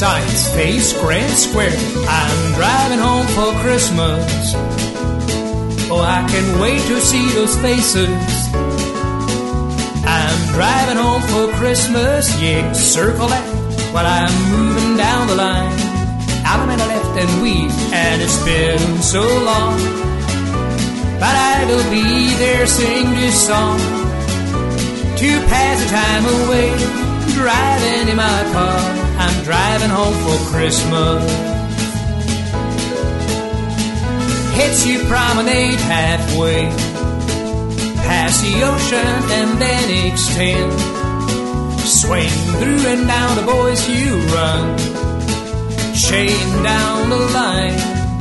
Science Face Grand Square. I'm driving home for Christmas. Oh, I can't wait to see those faces. I'm driving home for Christmas. Yeah, circle that while I'm moving down the line. I'm in the left and weave, and it's been so long. But I will be there, sing this song to pass the time away. Driving in my car, I'm driving home for Christmas. Hits you promenade halfway, past the ocean and then extend. Swing through and down the boys you run, chain down the line.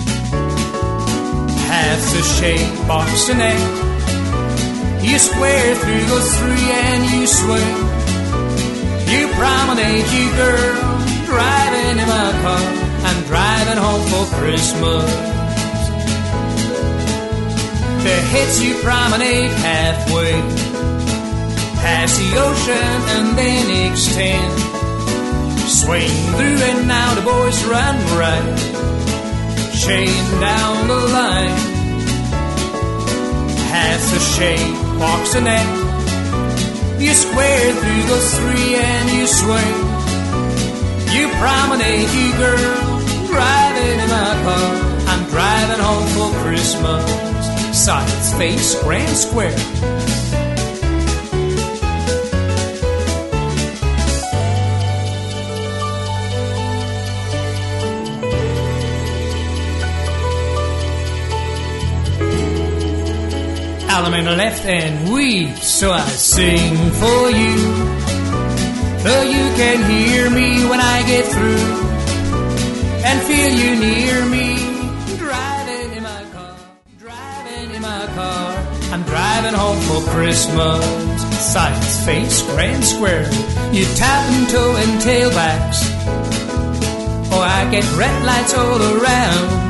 Half the shape, box the neck. You square through those three and you swing. You promenade, you girl, driving in my car. I'm driving home for Christmas. The hits you promenade halfway, past the ocean and then extend. Swing through and now the boys run right, chain down the line. Half the shape, walks the neck. You square through those three and you swing. You promenade, you girl, driving in my car. I'm driving home for Christmas. Science Face Grand Square. I'm in the left and weave, so I sing for you, so you can hear me when I get through and feel you near me. Driving in my car, driving in my car. I'm driving home for Christmas. Science Face Grand Square. You tap and toe and tailbacks. Oh, I get red lights all around.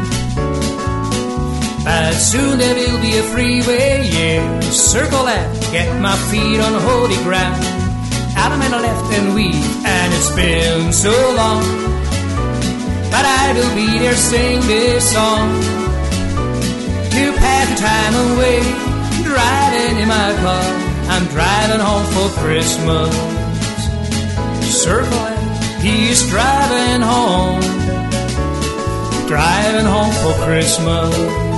But soon there will be a freeway, yeah. Circle that, get my feet on holy ground. I'm in the left and weave, and it's been so long. But I will be there, sing this song to pass the time away. Driving in my car, I'm driving home for Christmas. Circle that, he's driving home for Christmas.